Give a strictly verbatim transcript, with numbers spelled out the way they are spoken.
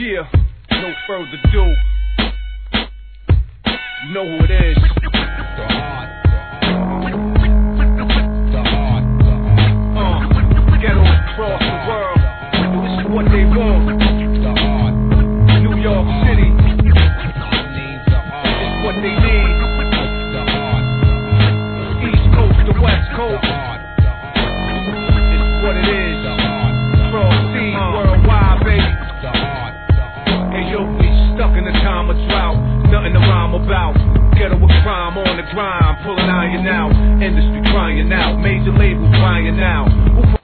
Yeah, no further ado. You know who it is. The heart. The heart. Uh, ghettos across the world. This is what they want. The heart. New York City. This is what they need. The heart. East Coast to West Coast. The heart. This is what it is. The heart. Cross seas worldwide, baby. The heart. Hey yo, we stuck in a time of drought. Nothing to rhyme about. Ghetto with crime on the grind, pulling iron out. Industry crying out, major labels buying out.